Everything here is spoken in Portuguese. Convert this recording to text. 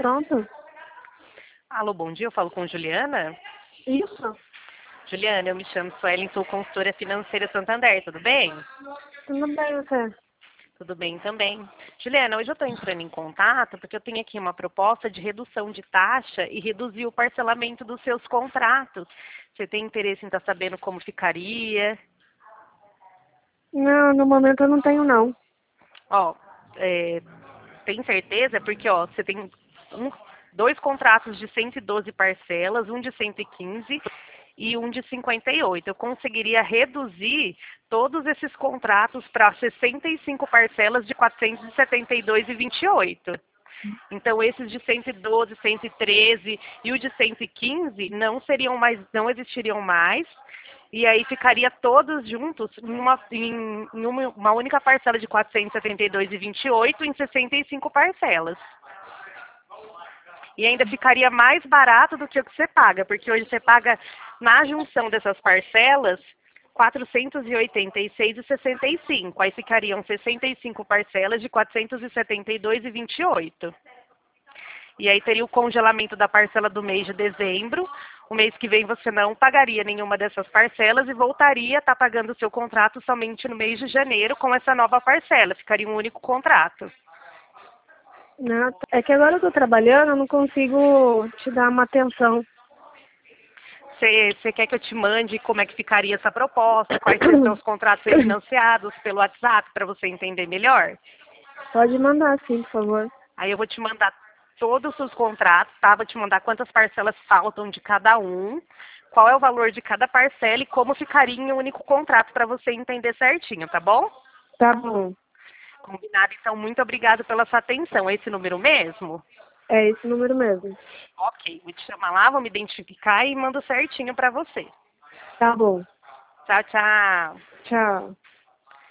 pronto. Alô, bom dia, eu falo com Juliana. Isso. Juliana, eu me chamo Suelen, sou consultora financeira Santander, tudo bem? Tudo bem, você? Tudo bem também. Juliana, hoje eu estou entrando em contato porque eu tenho aqui uma proposta de redução de taxa e reduzir o parcelamento dos seus contratos. Você tem interesse em estar sabendo como ficaria? Não, no momento eu não tenho, não. Ó, tem certeza? Porque, ó, você tem dois contratos de 112 parcelas, um de 115 e um de 58. Eu conseguiria reduzir todos esses contratos para 65 parcelas de 472,28. Então, esses de 112, 113 e o de 115 não existiriam mais. E aí ficaria todos juntos em uma única parcela de 472,28 em 65 parcelas. E ainda ficaria mais barato do que o que você paga, porque hoje você paga na junção dessas parcelas 486,65. Aí ficariam 65 parcelas de 472,28. E aí teria o congelamento da parcela do mês de dezembro. O mês que vem você não pagaria nenhuma dessas parcelas e voltaria a estar pagando o seu contrato somente no mês de janeiro com essa nova parcela. Ficaria um único contrato. Não, é que agora eu tô trabalhando, eu não consigo te dar uma atenção. Você quer que eu te mande como é que ficaria essa proposta, quais seriam os contratos refinanciados pelo WhatsApp para você entender melhor? Pode mandar sim, por favor. Aí eu vou te mandar todos os seus contratos, tá? Vou te mandar quantas parcelas faltam de cada um, qual é o valor de cada parcela e como ficaria em um único contrato para você entender certinho, tá bom? Tá bom. Combinado, então muito obrigada pela sua atenção. É esse número mesmo? É esse número mesmo. Ok, vou te chamar lá, vou me identificar e mando certinho para você. Tá bom. Tchau, tchau. Tchau.